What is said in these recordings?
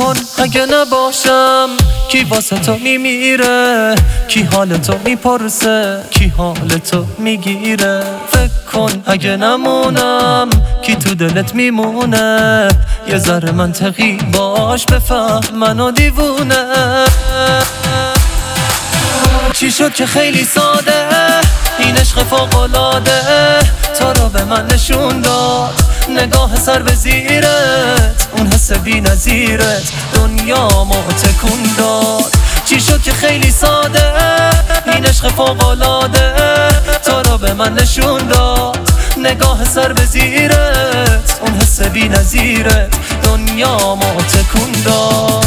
کن اگه نباشم کی واسه تو میمیره، کی حال تو میپرسه، کی حال تو میگیره. فکر کن اگه نمونم کی تو دلت میمونه، یه ذره منطقی باش بفهم منو دیوونه. چی شد که خیلی ساده این عشق فوق‌العاده تو رو به من نشون داد، نگاه سر به زیرت، اون حس بی نظیرت دنیا ما تکون داد. چی شد که خیلی ساده این عشق فوق‌العاده تو رو به من نشون داد، نگاه سر به زیرت، اون حس بی نظیرت دنیا ما تکون داد.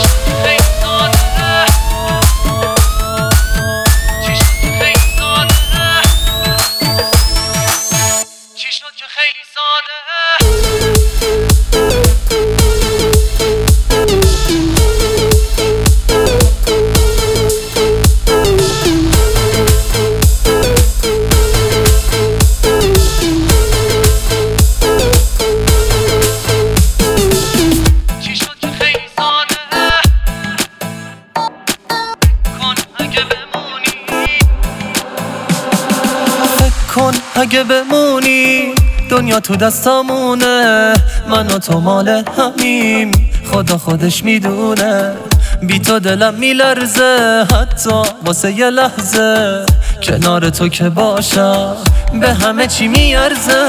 کن اگه بمونی دنیا تو دستامونه، من و تو مال همیم خدا خودش میدونه. بی تو دلم میلرزه حتی واسه یه لحظه، کنار تو که باشم به همه چی میارزه.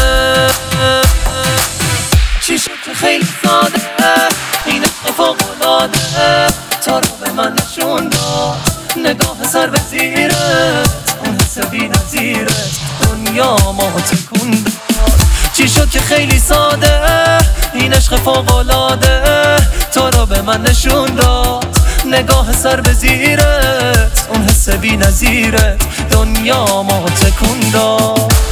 چی شد که خیلی ساده این عشق فوق‌العاده تو رو به من نشون داد، نگاه سر به زیرت، اون حس بی نظیرت دنیا ما تکون داد. چی شد که خیلی ساده این عشق فوق‌العاده تو رو به من نشون داد، نگاه سر به زیرت، اون حس بی نظیرت دنیا ما تکون داد.